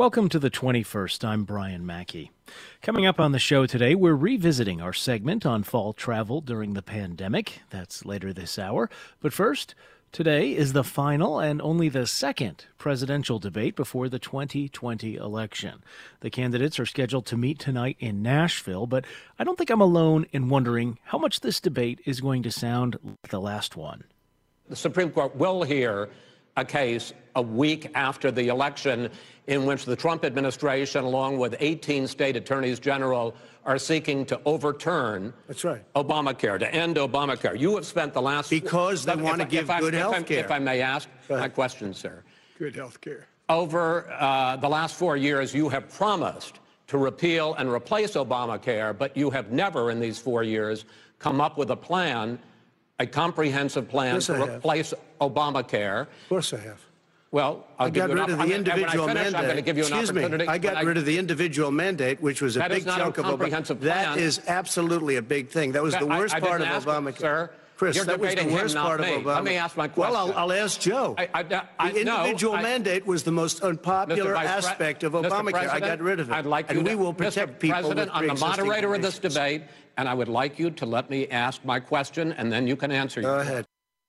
Welcome to the 21st. I'm Brian Mackey. Coming up on the show today, we're revisiting our segment on fall travel during the pandemic. That's later this hour. But first, today is the final and only the second presidential debate before the 2020 election. The candidates are scheduled to meet tonight in Nashville, but I don't think I'm alone in wondering how much this debate is going to sound like the last one. The Supreme Court will hear a case a week after the election in which the Trump administration, along with 18 state attorneys general, are seeking to overturn Obamacare, to end Obamacare. You have spent the last... Because they want to give good health care. If I may ask my question, sir. Good health care. Over the last 4 years, you have promised to repeal and replace Obamacare, but you have never in these 4 years come up with a plan, a comprehensive plan to replace Obamacare. Of course I have. Well, I got rid of the individual mandate. I'm going to give you an opportunity. I got rid of the individual mandate, which was a big chunk of Obamacare. That is absolutely a big thing. That was the worst part of Obamacare. Sir, Chris, that was the worst part of Obamacare. Let me ask my question. Well, I'll ask Joe. The individual mandate was the most unpopular aspect of Obamacare. I got rid of it. I'd like you and we will protect people with President, I'm the moderator of this debate, and I would like you to let me ask my question, and then you can answer. Go ahead.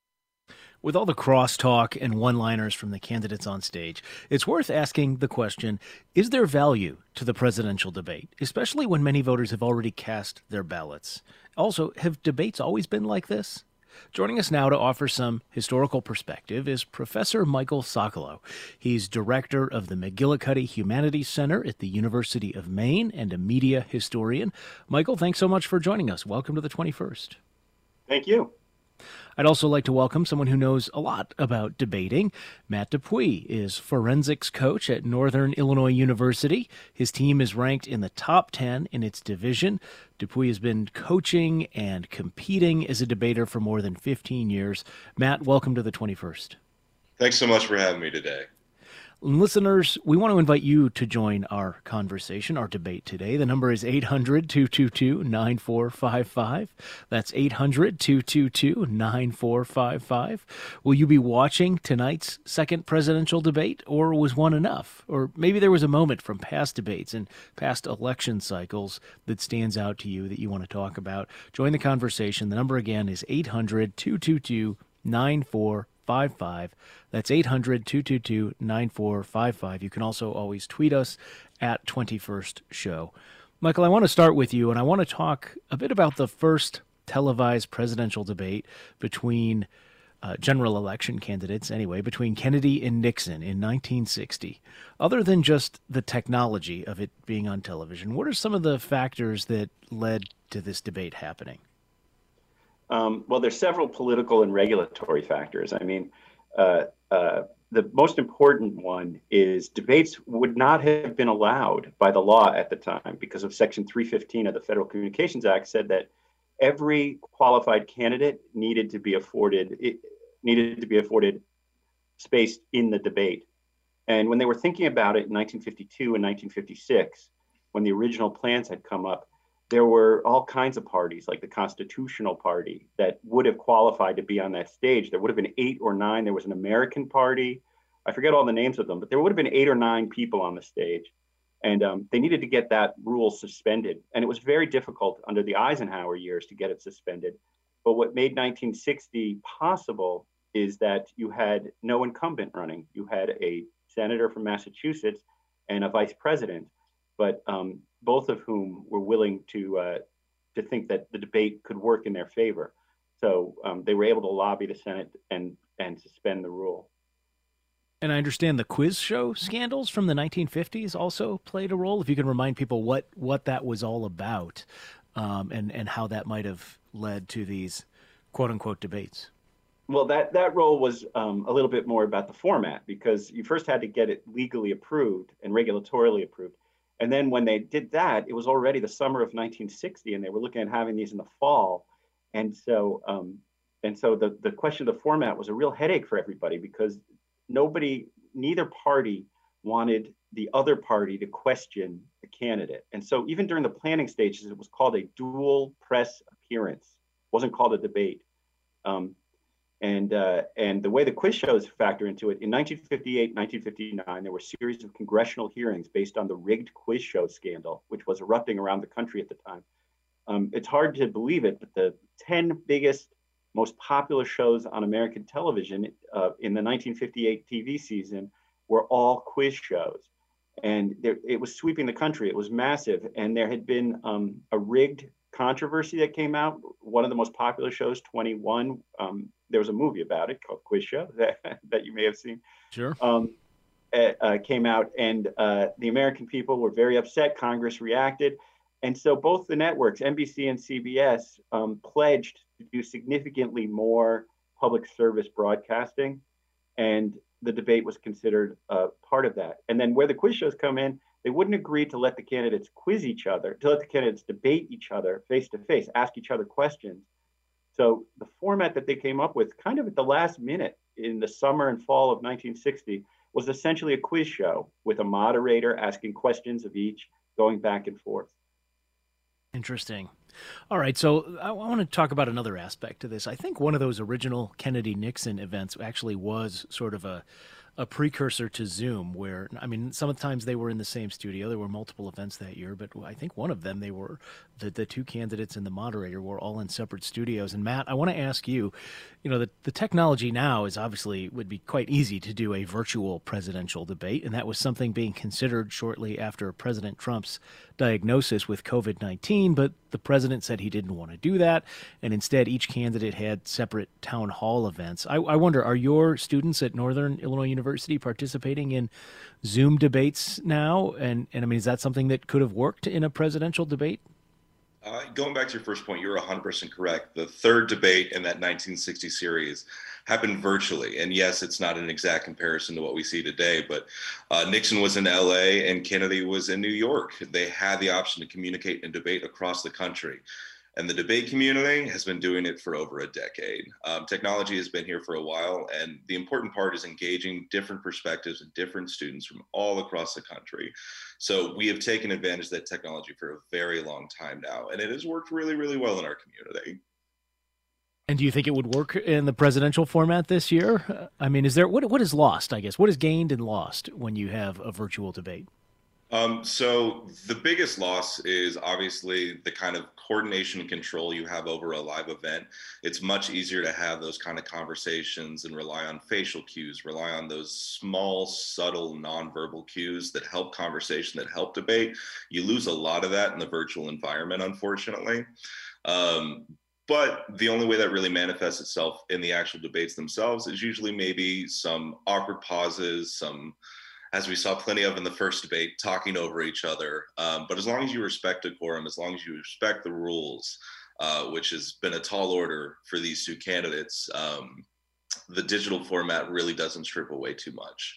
With all the crosstalk and one-liners from the candidates on stage, it's worth asking the question, is there value to the presidential debate, especially when many voters have already cast their ballots? Also, have debates always been like this? Joining us now to offer some historical perspective is Professor Michael Socolow. He's director of the McGillicuddy Humanities Center at the University of Maine and a media historian. Michael, thanks so much for joining us. Welcome to the 21st. Thank you. I'd also like to welcome someone who knows a lot about debating. Matt Dupuy is forensics coach at Northern Illinois University. His team is ranked in the top 10 in its division. Dupuy has been coaching and competing as a debater for more than 15 years. Matt, welcome to the 21st. Thanks so much for having me today. Listeners, we want to invite you to join our conversation, our debate today. The number is 800-222-9455. That's 800-222-9455. Will you be watching tonight's second presidential debate, or was one enough? Or maybe there was a moment from past debates and past election cycles that stands out to you that you want to talk about. Join the conversation. The number again is 800-222-9455. That's 800-222-9455. You can also always tweet us at 21st Show. Michael, I want to start with you, and I want to talk a bit about the first televised presidential debate between general election candidates, anyway, between Kennedy and Nixon in 1960. Other than just the technology of it being on television, what are some of the factors that led to this debate happening? Well, there's several political and regulatory factors. I mean, the most important one is debates would not have been allowed by the law at the time because of Section 315 of the Federal Communications Act said that every qualified candidate needed to be afforded space in the debate. And when they were thinking about it in 1952 and 1956, when the original plans had come up, there were all kinds of parties, like the Constitutional Party, that would have qualified to be on that stage. There would have been 8 or 9. There was an American Party. I forget all the names of them, but there would have been 8 or 9 people on the stage. And they needed to get that rule suspended. And it was very difficult under the Eisenhower years to get it suspended. But what made 1960 possible is that you had no incumbent running. You had a senator from Massachusetts and a vice president. But both of whom were willing to think that the debate could work in their favor. So they were able to lobby the Senate and suspend the rule. And I understand the quiz show scandals from the 1950s also played a role. If you can remind people what that was all about and how that might have led to these quote-unquote debates. Well, that role was a little bit more about the format because you first had to get it legally approved and regulatorily approved. And then when they did that, it was already the summer of 1960, and they were looking at having these in the fall. And so the question of the format was a real headache for everybody because neither party wanted the other party to question the candidate. And so even during the planning stages, it was called a dual press appearance. It wasn't called a debate. And the way the quiz shows factor into it, in 1958, 1959, there were a series of congressional hearings based on the rigged quiz show scandal, which was erupting around the country at the time. It's hard to believe it, but the 10 biggest, most popular shows on American television in the 1958 TV season were all quiz shows. And it was sweeping the country. It was massive. And there had been a rigged controversy that came out. One of the most popular shows, 21, there was a movie about it called Quiz Show that you may have seen. Sure. Came out, and the American people were very upset. Congress reacted. And so both the networks, NBC and CBS, pledged to do significantly more public service broadcasting. And the debate was considered part of that. And then where the quiz shows come in, they wouldn't agree to let the candidates quiz each other, to let the candidates debate each other face to face, ask each other questions. So the format that they came up with kind of at the last minute in the summer and fall of 1960 was essentially a quiz show with a moderator asking questions of each, going back and forth. Interesting. All right, so I want to talk about another aspect to this. I think one of those original Kennedy-Nixon events actually was sort of a precursor to Zoom, where, I mean, sometimes they were in the same studio. There were multiple events that year, but I think one of them, they were, the two candidates and the moderator were all in separate studios. And Matt, I want to ask you, the technology now is obviously would be quite easy to do a virtual presidential debate, and that was something being considered shortly after President Trump's diagnosis with COVID-19, but the president said he didn't want to do that, and instead each candidate had separate town hall events. I wonder, are your students at Northern Illinois University participating in Zoom debates now? And I mean, is that something that could have worked in a presidential debate? Going back to your first point, you're 100% correct. The third debate in that 1960 series happened virtually. And yes, it's not an exact comparison to what we see today, but Nixon was in LA and Kennedy was in New York. They had the option to communicate and debate across the country. And the debate community has been doing it for over a decade. Technology has been here for a while, and the important part is engaging different perspectives and different students from all across the country. So we have taken advantage of that technology for a very long time now, and it has worked really, really well in our community. And do you think it would work in the presidential format this year? I mean, is there what is lost, I guess? What is gained and lost when you have a virtual debate? So the biggest loss is obviously the kind of coordination and control you have over a live event. It's much easier to have those kind of conversations and rely on facial cues, rely on those small, subtle, nonverbal cues that help conversation, that help debate. You lose a lot of that in the virtual environment, unfortunately. But the only way that really manifests itself in the actual debates themselves is usually maybe some awkward pauses, some, as we saw plenty of in the first debate, talking over each other. But as long as you respect decorum, as long as you respect the rules, which has been a tall order for these two candidates, the digital format really doesn't strip away too much.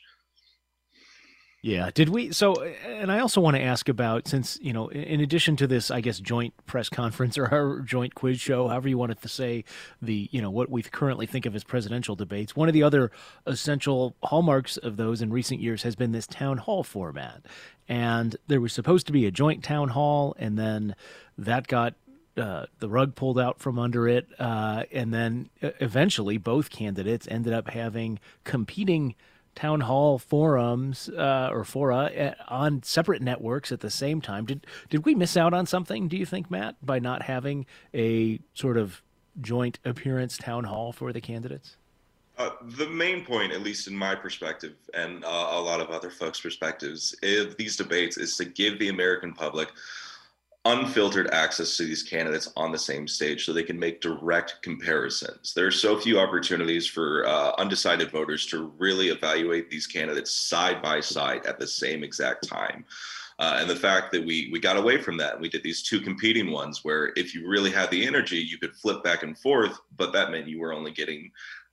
Yeah. And I also want to ask about, since, in addition to this, I guess, joint press conference or our joint quiz show, however you wanted to say, what we currently think of as presidential debates, one of the other essential hallmarks of those in recent years has been this town hall format. And there was supposed to be a joint town hall, and then that got the rug pulled out from under it. And then eventually both candidates ended up having competing town hall forums or fora on separate networks at the same time. Did we miss out on something, do you think, Matt, by not having a sort of joint appearance town hall for the candidates? The main point, at least in my perspective and a lot of other folks' perspectives, of these debates is to give the American public unfiltered access to these candidates on the same stage so they can make direct comparisons. There are so few opportunities for undecided voters to really evaluate these candidates side by side at the same exact time. And the fact that we got away from that, we did these two competing ones where if you really had the energy, you could flip back and forth, but that meant you were only getting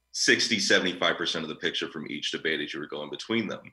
60-75% of the picture from each debate as you were going between them.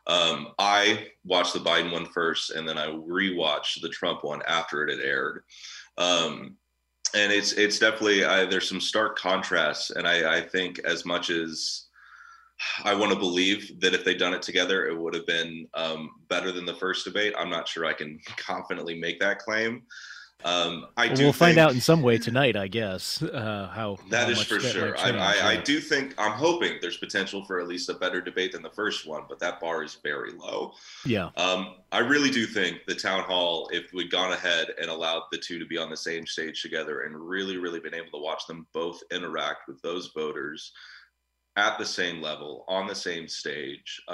I watched the Biden one first, and then I rewatched the Trump one after it had aired. And it's definitely, there's some stark contrasts. And I think as much as I want to believe that if they'd done it together, it would have been better than the first debate, I'm not sure I can confidently make that claim. We'll find out in some way tonight, I guess. How that is much for that sure. might change, I do think, I'm hoping there's potential for at least a better debate than the first one, but that bar is very low. Yeah. I really do think the town hall, if we'd gone ahead and allowed the two to be on the same stage together and really, really been able to watch them both interact with those voters at the same level, on the same stage,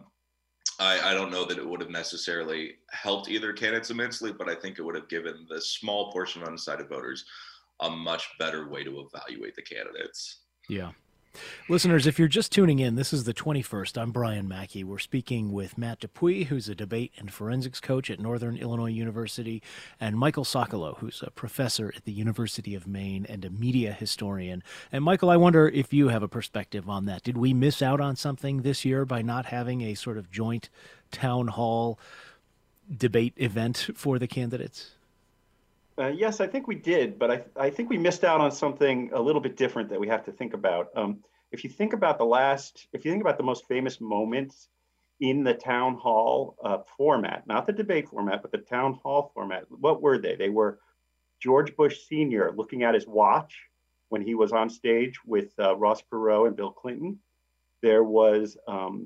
I don't know that it would have necessarily helped either candidates immensely, but I think it would have given the small portion of undecided voters a much better way to evaluate the candidates. Yeah. Listeners, if you're just tuning in, this is the 21st. I'm Brian Mackey. We're speaking with Matt Dupuy, who's a debate and forensics coach at Northern Illinois University, and Michael Socolow, who's a professor at the University of Maine and a media historian. And Michael, I wonder if you have a perspective on that. Did we miss out on something this year by not having a sort of joint town hall debate event for the candidates? Yes, I think we did, but I think we missed out on something a little bit different that we have to think about. If you think about the most famous moments in the town hall format, not the debate format, but the town hall format, what were they? They were George Bush Sr. looking at his watch when he was on stage with Ross Perot and Bill Clinton. There was,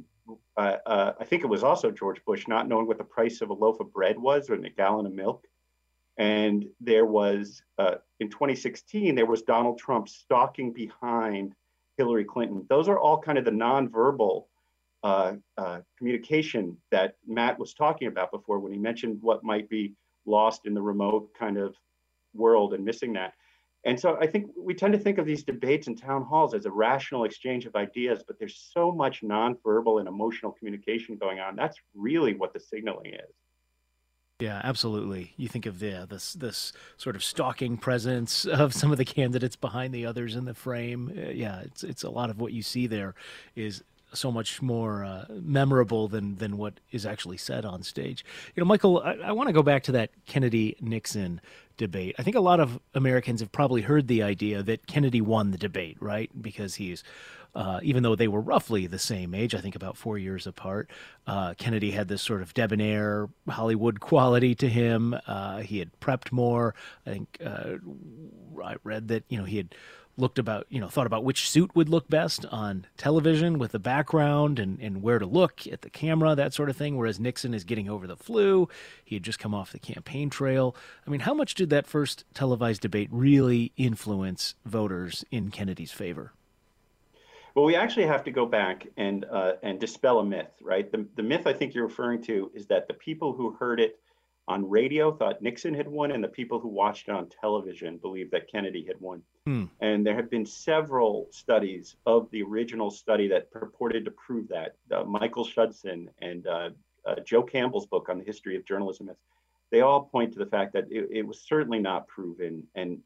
I think it was also George Bush not knowing what the price of a loaf of bread was or a gallon of milk. And there was, in 2016, there was Donald Trump stalking behind Hillary Clinton. Those are all kind of the nonverbal communication that Matt was talking about before when he mentioned what might be lost in the remote kind of world and missing that. And so I think we tend to think of these debates in town halls as a rational exchange of ideas, but there's so much nonverbal and emotional communication going on. That's really what the signaling is. Yeah, absolutely. You think of this sort of stalking presence of some of the candidates behind the others in the frame. Yeah, it's a lot of what you see there is so much more memorable than what is actually said on stage. You know, Michael, I want to go back to that Kennedy-Nixon debate. I think a lot of Americans have probably heard the idea that Kennedy won the debate, right? Because he's even though they were roughly the same age, I think about 4 years apart, Kennedy had this sort of debonair Hollywood quality to him. He had prepped more. I think I read that, he had thought about which suit would look best on television with the background and where to look at the camera, that sort of thing, whereas Nixon is getting over the flu. He had just come off the campaign trail. I mean, how much did that first televised debate really influence voters in Kennedy's favor? Well, we actually have to go back and dispel a myth, right? The myth I think you're referring to is that the people who heard it on radio thought Nixon had won, and the people who watched it on television believed that Kennedy had won. And there have been several studies of the original study that purported to prove that. Michael Schudson and Joe Campbell's book on the history of journalism, they all point to the fact that it was certainly not proven, and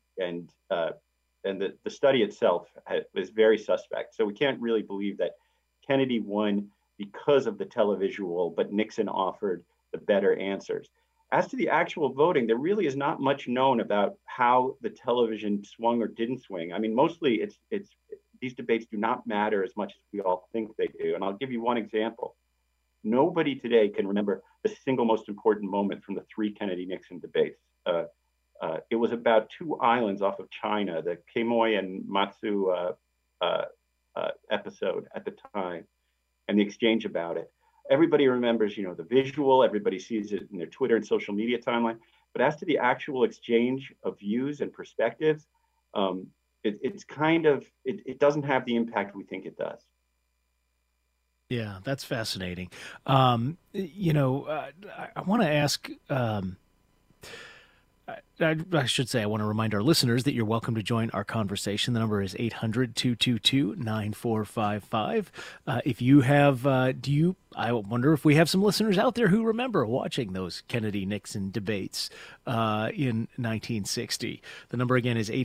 the study itself is very suspect. So we can't really believe that Kennedy won because of the televisual, but Nixon offered the better answers. As to the actual voting, there really is not much known about how the television swung or didn't swing. I mean, mostly it's these debates do not matter as much as we all think they do. And I'll give you one example. Nobody today can remember the single most important moment from the 3 Kennedy-Nixon debates. It was about 2 islands off of China, the Quemoy and Matsu episode at the time, and the exchange about it. Everybody remembers, the visual, everybody sees it in their Twitter and social media timeline. But as to the actual exchange of views and perspectives, it doesn't have the impact we think it does. Yeah, that's fascinating. I want to ask, I should say, I want to remind our listeners that you're welcome to join our conversation. The number is 800-222-9455. If you have, I wonder if we have some listeners out there who remember watching those Kennedy-Nixon debates in 1960. The number again is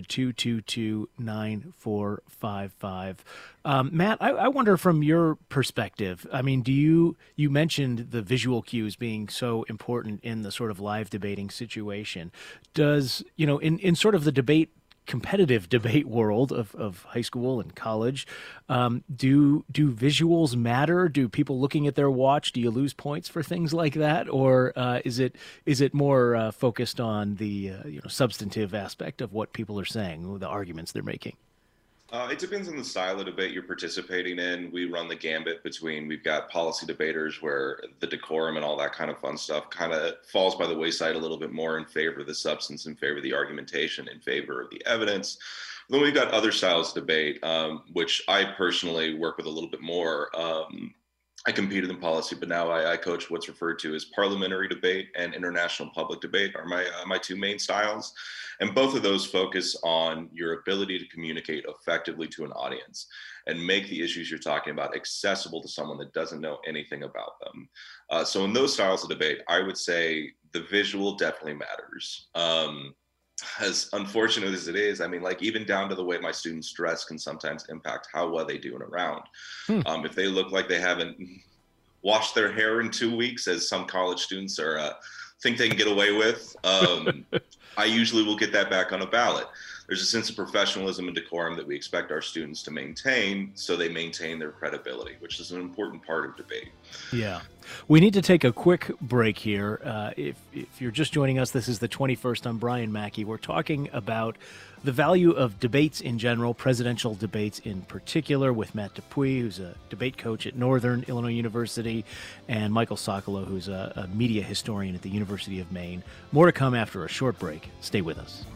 800-222-9455. Matt, I wonder from your perspective, I mean, you mentioned the visual cues being so important in the sort of live debating situation. Does, in sort of the debate competitive debate world of high school and college. Do visuals matter? Do people looking at their watch, do you lose points for things like that? Or is it more focused on the substantive aspect of what people are saying, the arguments they're making? It depends on the style of debate you're participating in. We run the gambit between, we've got policy debaters where the decorum and all that kind of fun stuff kind of falls by the wayside a little bit more in favor of the substance, in favor of the argumentation, in favor of the evidence. Then we've got other styles of debate, which I personally work with a little bit more. I competed in policy, but now I coach what's referred to as parliamentary debate and international public debate are my two main styles. And both of those focus on your ability to communicate effectively to an audience and make the issues you're talking about accessible to someone that doesn't know anything about them. So in those styles of debate, I would say the visual definitely matters. As unfortunate as it is, I mean, like even down to the way my students dress can sometimes impact how well they do in a round. If they look like they haven't washed their hair in 2 weeks, as some college students think they can get away with, I usually will get that back on a ballot. There's a sense of professionalism and decorum that we expect our students to maintain, so they maintain their credibility, which is an important part of debate. Yeah. We need to take a quick break here. If you're just joining us, this is the 21st. I'm Brian Mackey. We're talking about the value of debates in general, presidential debates in particular, with Matt Dupuy, who's a debate coach at Northern Illinois University, and Michael Socolow, who's a media historian at the University of Maine. More to come after a short break. Stay with us.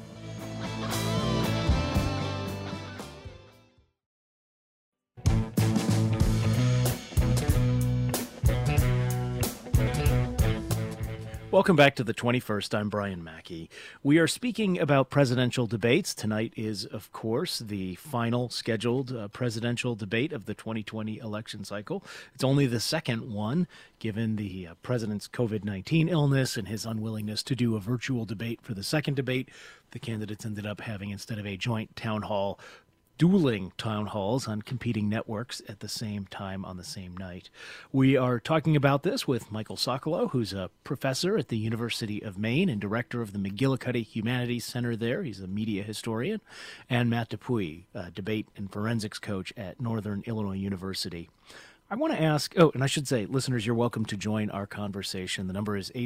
Welcome back to the 21st. I'm Brian Mackey. We are speaking about presidential debates. Tonight is, of course, the final scheduled presidential debate of the 2020 election cycle. It's only the second one, given the president's COVID-19 illness and his unwillingness to do a virtual debate for the second debate. The candidates ended up having, instead of a joint town hall, dueling town halls on competing networks at the same time on the same night. We are talking about this with Michael Socolow, who's a professor at the University of Maine and director of the McGillicuddy Humanities Center there. He's a media historian. And Matt Dupuy, a debate and forensics coach at Northern Illinois University. I want to ask, and I should say, listeners, you're welcome to join our conversation. The number is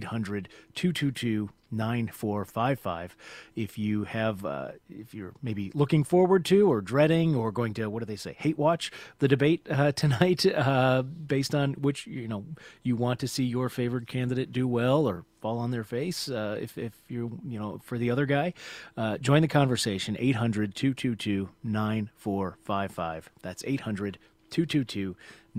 800-222-9455. If you have, if you're maybe looking forward to or dreading or going to, what do they say, hate watch the debate tonight, based on which, you want to see your favorite candidate do well or fall on their face, if you're, for the other guy, join the conversation, 800-222-9455. That's 800-222-9455.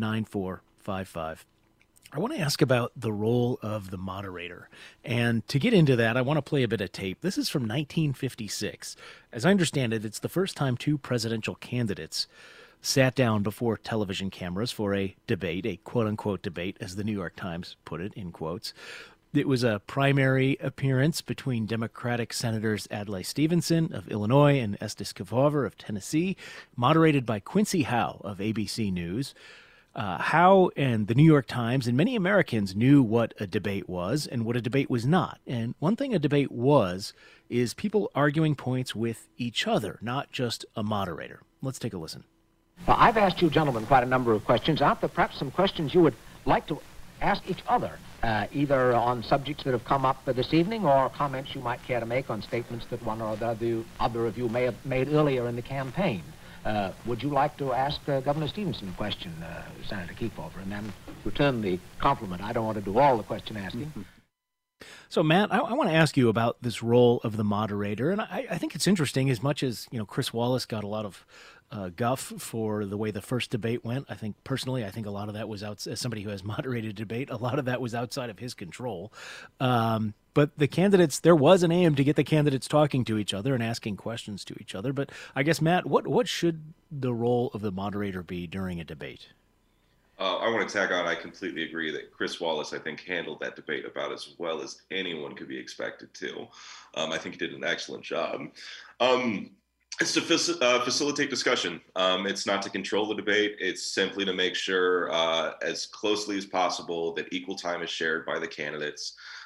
I want to ask about the role of the moderator. And to get into that, I want to play a bit of tape. This is from 1956. As I understand it, it's the first time two presidential candidates sat down before television cameras for a debate, a quote-unquote debate, as the New York Times put it, in quotes. It was a primary appearance between Democratic Senators Adlai Stevenson of Illinois and Estes Kefauver of Tennessee, moderated by Quincy Howe of ABC News. Howe and the New York Times and many Americans knew what a debate was and what a debate was not. And one thing a debate is people arguing points with each other, not just a moderator. Let's take a listen. Well, I've asked you gentlemen quite a number of questions. Aren't there perhaps some questions you would like to ask each other, either on subjects that have come up this evening or comments you might care to make on statements that one or the other of you may have made earlier in the campaign? Would you like to ask Governor Stevenson a question, Senator Kefauver, and then return the compliment? I don't want to do all the question asking. So, Matt, I want to ask you about this role of the moderator, and I think it's interesting. As much as Chris Wallace got a lot of guff for the way the first debate went, I think personally, a lot of that was out. As somebody who has moderated a debate, a lot of that was outside of his control. But the candidates, there was an aim to get the candidates talking to each other and asking questions to each other. But I guess, Matt, what should the role of the moderator be during a debate? I want to tag on. I completely agree that Chris Wallace, I think, handled that debate about as well as anyone could be expected to. I think he did an excellent job. It's to facilitate discussion. It's not to control the debate. It's simply to make sure as closely as possible that equal time is shared by the candidates.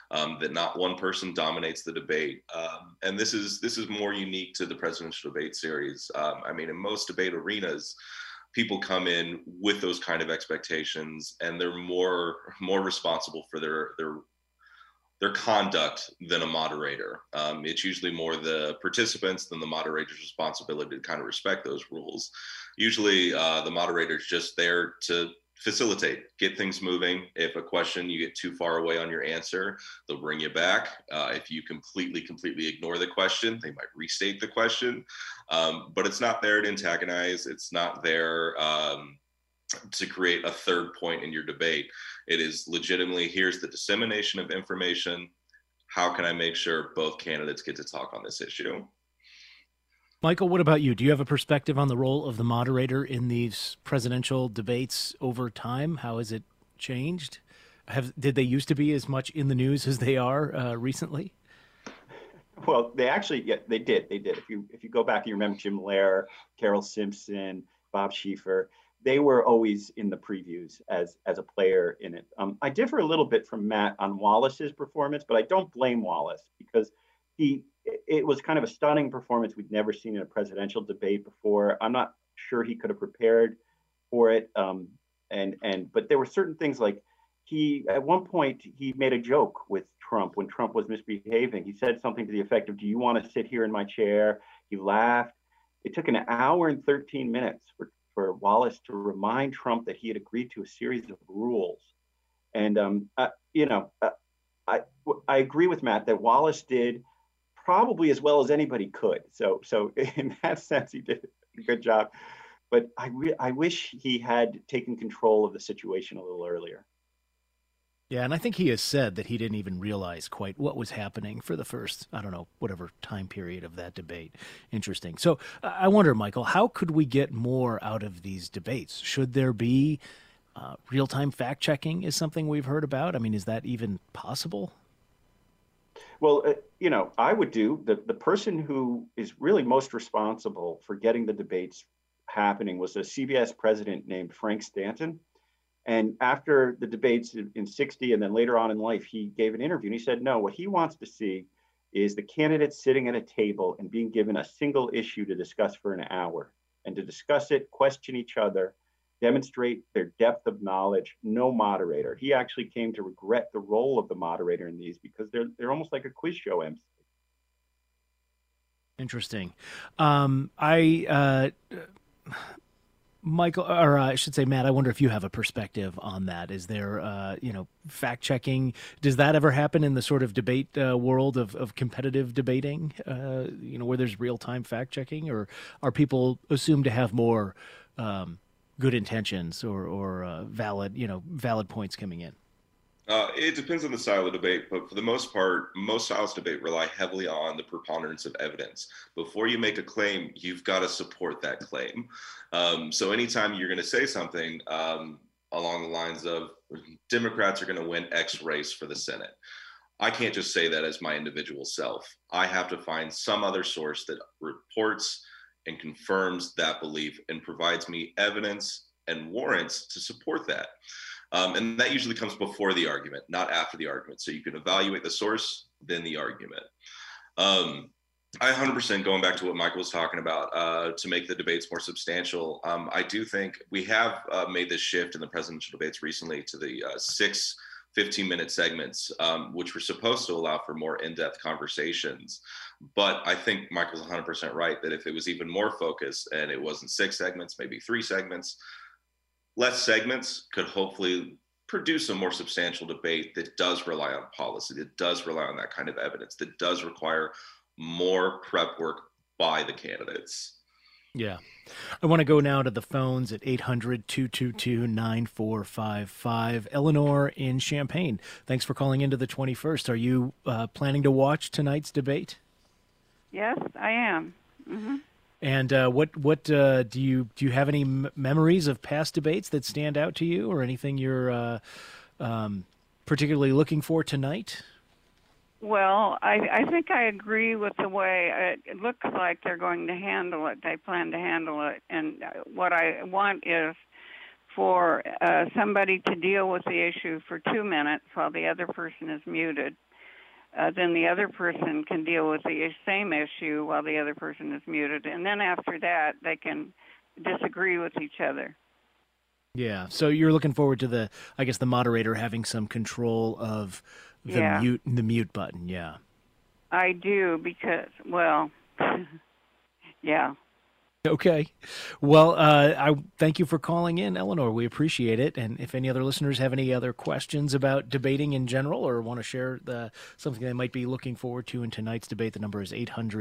that not one person dominates the debate. And this is more unique to the presidential debate series. I mean, in most debate arenas, people come in with those kind of expectations, and they're more responsible for their conduct than a moderator. It's usually more the participants than the moderator's responsibility to kind of respect those rules. Usually the moderator's just there to facilitate, get things moving. If a question, you get too far away on your answer, they'll bring you back. If you completely ignore the question, they might restate the question. But it's not there to antagonize. It's not there to create a third point in your debate. It is legitimately, here's the dissemination of information. How can I make sure both candidates get to talk on this issue? Michael, what about you? Do you have a perspective on the role of the moderator in these presidential debates over time? How has it changed? Did they used to be as much in the news as they are recently? Well, they actually, yeah, they did. If you go back, you remember Jim Lehrer, Carol Simpson, Bob Schieffer. They were always in the previews as a player in it. I differ a little bit from Matt on Wallace's performance, but I don't blame Wallace because it was kind of a stunning performance we'd never seen in a presidential debate before. I'm not sure he could have prepared for it. But there were certain things like at one point he made a joke with Trump when Trump was misbehaving. He said something to the effect of, "Do you want to sit here in my chair?" He laughed. It took an hour and 13 minutes for Wallace to remind Trump that he had agreed to a series of rules. And, I agree with Matt that Wallace did probably as well as anybody could. So in that sense, he did a good job. But I wish he had taken control of the situation a little earlier. Yeah, and I think he has said that he didn't even realize quite what was happening for the first, whatever time period of that debate. Interesting. So I wonder, Michael, how could we get more out of these debates? Should there be real-time fact-checking is something we've heard about? I mean, is that even possible? Well, I would do the person who is really most responsible for getting the debates happening was a CBS president named Frank Stanton. And after the debates in 60 and then later on in life, he gave an interview and he said, no, what he wants to see is the candidates sitting at a table and being given a single issue to discuss for an hour and to discuss it, question each other, demonstrate their depth of knowledge, no moderator. He actually came to regret the role of the moderator in these because they're almost like a quiz show MC. Interesting. Michael, or I should say, Matt, I wonder if you have a perspective on that. Is there, fact checking? Does that ever happen in the sort of debate world of competitive debating, where there's real time fact checking, or are people assumed to have more good intentions or valid points coming in? It depends on the style of debate, but for the most part, most styles of debate rely heavily on the preponderance of evidence. Before you make a claim, you've got to support that claim. So anytime you're going to say something along the lines of Democrats are going to win X race for the Senate, I can't just say that as my individual self. I have to find some other source that reports and confirms that belief and provides me evidence and warrants to support that. And that usually comes before the argument, not after the argument. So you can evaluate the source, then the argument. I 100%, going back to what Michael was talking about, to make the debates more substantial. I do think we have made this shift in the presidential debates recently to the 6 15-minute segments, which were supposed to allow for more in-depth conversations. But I think Michael's 100% right that if it was even more focused and it wasn't 6 segments, maybe 3 segments, less segments could hopefully produce a more substantial debate that does rely on policy, that does rely on that kind of evidence, that does require more prep work by the candidates. Yeah. I want to go now to the phones at 800-222-9455. Eleanor in Champaign. Thanks for calling into the 21st. Are you planning to watch tonight's debate? Yes, I am. Mm-hmm. And what do you have any memories of past debates that stand out to you, or anything you're particularly looking for tonight? Well, I think I agree with the way it looks like they're going to handle it. They plan to handle it, and what I want is for somebody to deal with the issue for 2 minutes while the other person is muted, then the other person can deal with the same issue while the other person is muted. And then after that, they can disagree with each other. Yeah. So you're looking forward to the moderator having some control of the mute button. Yeah. I do because, well, yeah. Okay. Well, I thank you for calling in, Eleanor. We appreciate it. And if any other listeners have any other questions about debating in general or want to share something they might be looking forward to in tonight's debate, the number is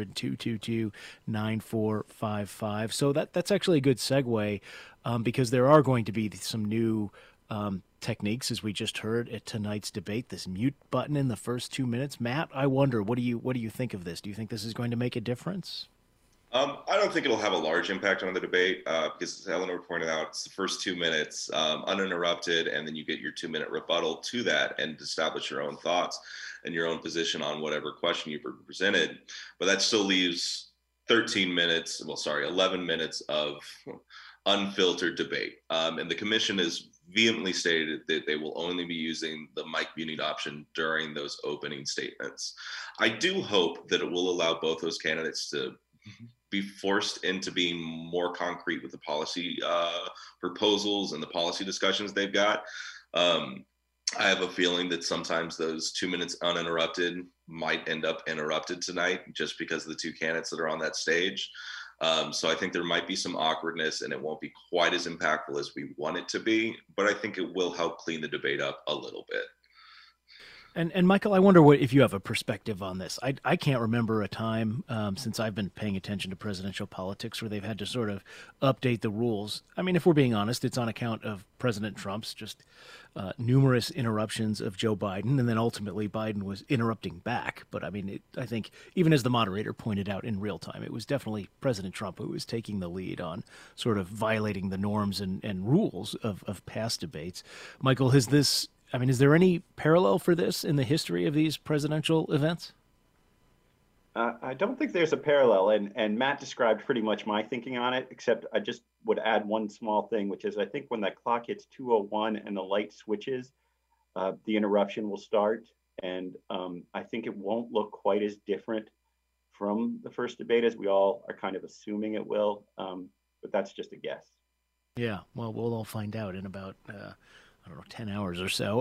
800-222-9455. So that's actually a good segue because there are going to be some new techniques, as we just heard at tonight's debate, this mute button in the first 2 minutes. Matt, I wonder, what do you think of this? Do you think this is going to make a difference? I don't think it'll have a large impact on the debate because, as Eleanor pointed out, it's the first 2 minutes uninterrupted, and then you get your 2-minute rebuttal to that and establish your own thoughts and your own position on whatever question you presented. But that still leaves 11 minutes of unfiltered debate. And the commission has vehemently stated that they will only be using the mic muting option during those opening statements. I do hope that it will allow both those candidates to be forced into being more concrete with the policy proposals and the policy discussions they've got. I have a feeling that sometimes those 2 minutes uninterrupted might end up interrupted tonight just because of the two candidates that are on that stage. So I think there might be some awkwardness and it won't be quite as impactful as we want it to be, but I think it will help clean the debate up a little bit. And Michael, I wonder if you have a perspective on this. I can't remember a time since I've been paying attention to presidential politics where they've had to sort of update the rules. I mean, if we're being honest, it's on account of President Trump's just numerous interruptions of Joe Biden, and then ultimately Biden was interrupting back. But I mean, I think even as the moderator pointed out in real time, it was definitely President Trump who was taking the lead on sort of violating the norms and rules of past debates. Michael, is there any parallel for this in the history of these presidential events? I don't think there's a parallel, and Matt described pretty much my thinking on it, except I just would add one small thing, which is I think when that clock hits 2:01 and the light switches, the interruption will start, and I think it won't look quite as different from the first debate as we all are kind of assuming it will, but that's just a guess. Yeah, well, we'll all find out in about 10 hours or so.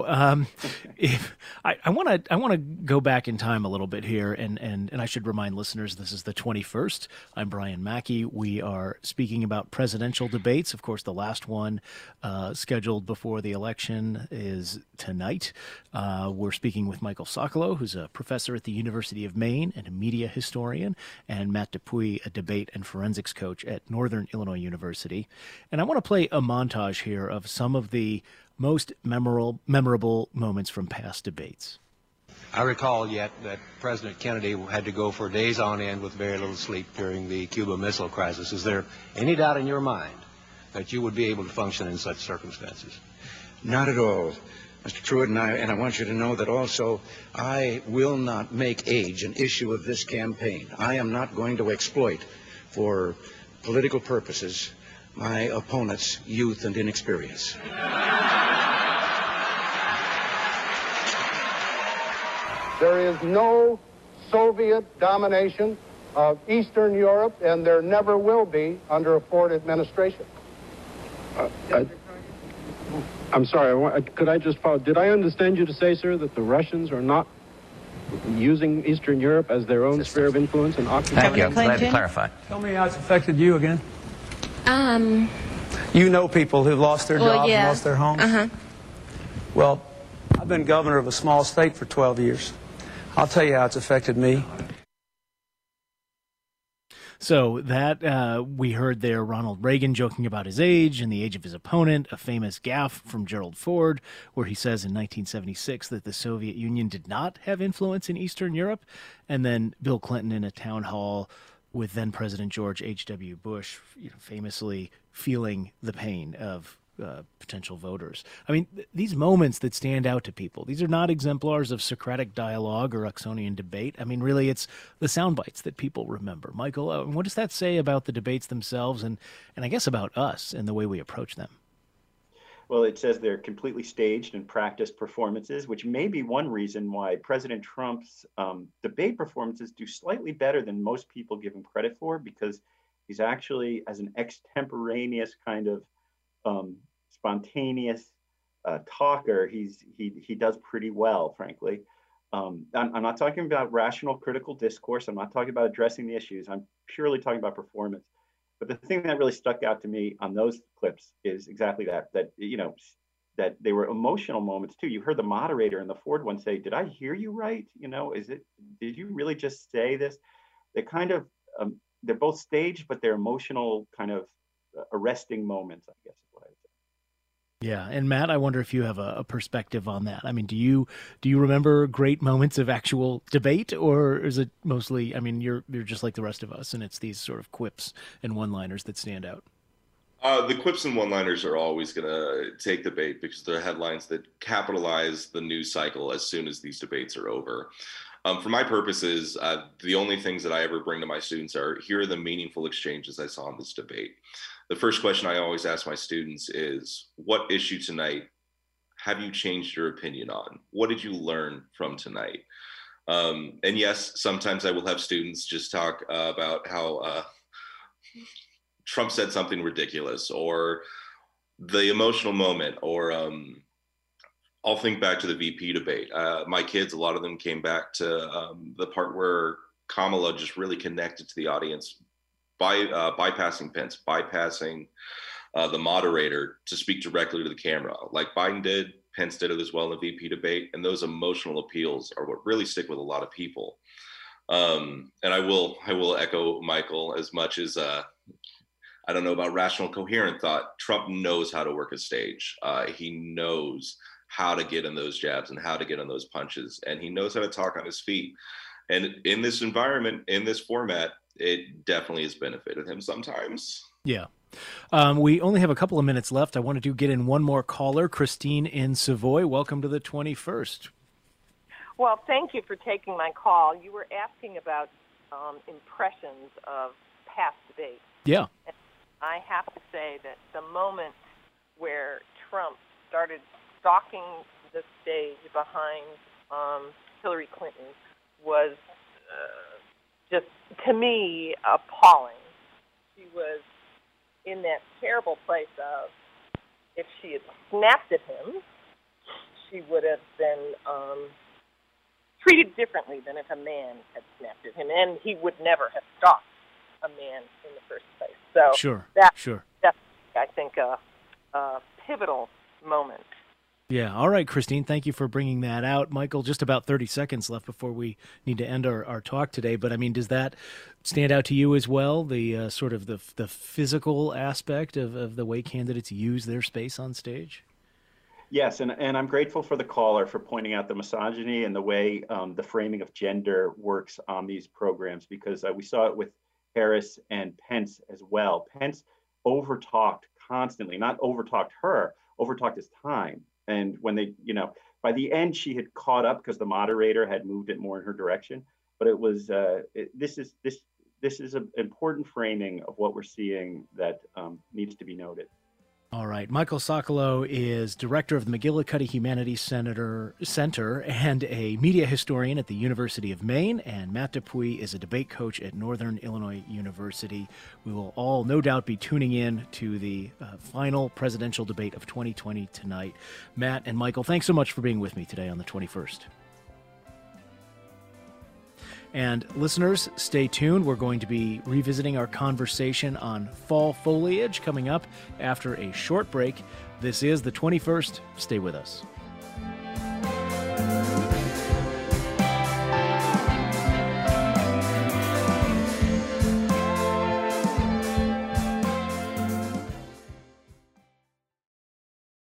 I want to go back in time a little bit here, and I should remind listeners this is the 21st. I'm Brian Mackey. We are speaking about presidential debates. Of course, the last one scheduled before the election is tonight. We're speaking with Michael Socolow, who's a professor at the University of Maine and a media historian, and Matt Dupuy, a debate and forensics coach at Northern Illinois University. And I want to play a montage here of some of the most memorable moments from past debates. I recall yet that President Kennedy had to go for days on end with very little sleep during the Cuba Missile Crisis. Is there any doubt in your mind that you would be able to function in such circumstances? Not at all, Mr. Truitt, and I want you to know that also I will not make age an issue of this campaign. I am not going to exploit for political purposes my opponent's youth and inexperience. There is no Soviet domination of Eastern Europe, and there never will be under a Ford administration. I'm sorry, could I just follow? Did I understand you to say, sir, that the Russians are not using Eastern Europe as their own sphere of influence and occupying? Thank you. Glad to clarify. Tell me how it's affected you again. You know people who've lost their jobs and lost their homes? Uh-huh. Well, I've been governor of a small state for 12 years. I'll tell you how it's affected me. So that we heard there Ronald Reagan joking about his age and the age of his opponent, a famous gaffe from Gerald Ford, where he says in 1976 that the Soviet Union did not have influence in Eastern Europe, and then Bill Clinton in a town hall with then President George H.W. Bush, famously feeling the pain of potential voters. I mean, these moments that stand out to people, these are not exemplars of Socratic dialogue or Oxonian debate. I mean, really, it's the sound bites that people remember. Michael, what does that say about the debates themselves and I guess about us and the way we approach them? Well, it says they're completely staged and practiced performances, which may be one reason why President Trump's debate performances do slightly better than most people give him credit for, because he's actually, as an extemporaneous kind of spontaneous talker, he does pretty well, frankly. I'm not talking about rational critical discourse. I'm not talking about addressing the issues. I'm purely talking about performance. But the thing that really stuck out to me on those clips is exactly that that they were emotional moments too. You heard the moderator in the Ford one say, "Did I hear you right? Did you really just say this?" They kind of, they're both staged, but they're emotional kind of arresting moments, I guess is what I would say. Yeah. And Matt, I wonder if you have a perspective on that. I mean, do you remember great moments of actual debate, or is it mostly, I mean, you're just like the rest of us and it's these sort of quips and one-liners that stand out? The quips and one-liners are always going to take the bait because they're headlines that capitalize the news cycle as soon as these debates are over. For my purposes, the only things that I ever bring to my students are, here are the meaningful exchanges I saw in this debate. The first question I always ask my students is, what issue tonight have you changed your opinion on? What did you learn from tonight? And yes, sometimes I will have students just talk about how Trump said something ridiculous, or the emotional moment, or I'll think back to the VP debate. My kids, a lot of them came back to the part where Kamala just really connected to the audience by bypassing Pence, bypassing the moderator to speak directly to the camera. Like Biden did, Pence did it as well in the VP debate. And those emotional appeals are what really stick with a lot of people. And I will echo Michael as much as I don't know about rational, coherent thought. Trump knows how to work a stage. He knows how to get in those jabs and how to get in those punches. And he knows how to talk on his feet. And in this environment, in this format, it definitely has benefited him sometimes. Yeah. We only have a couple of minutes left. I wanted to get in one more caller. Christine in Savoy, welcome to the 21st. Well, thank you for taking my call. You were asking about impressions of past debates. Yeah. And I have to say that the moment where Trump started stalking the stage behind Hillary Clinton was just, to me, appalling. She was in that terrible place of, if she had snapped at him, she would have been treated differently than if a man had snapped at him, and he would never have stalked a man in the first place. So that's, I think, a pivotal moment. Yeah. All right, Christine, thank you for bringing that out. Michael, just about 30 seconds left before we need to end our talk today. But, I mean, does that stand out to you as well, the sort of the physical aspect of the way candidates use their space on stage? Yes, and I'm grateful for the caller for pointing out the misogyny and the way the framing of gender works on these programs, because we saw it with Harris and Pence as well. Pence overtalked constantly, not overtalked her, overtalked his time. And when they, by the end, she had caught up because the moderator had moved it more in her direction. But it was this is an important framing of what we're seeing that needs to be noted. All right. Michael Socolow is director of the McGillicuddy Humanities Center and a media historian at the University of Maine. And Matt Dupuy is a debate coach at Northern Illinois University. We will all no doubt be tuning in to the final presidential debate of 2020 tonight. Matt and Michael, thanks so much for being with me today on the 21st. And listeners, stay tuned. We're going to be revisiting our conversation on fall foliage coming up after a short break. This is the 21st. Stay with us.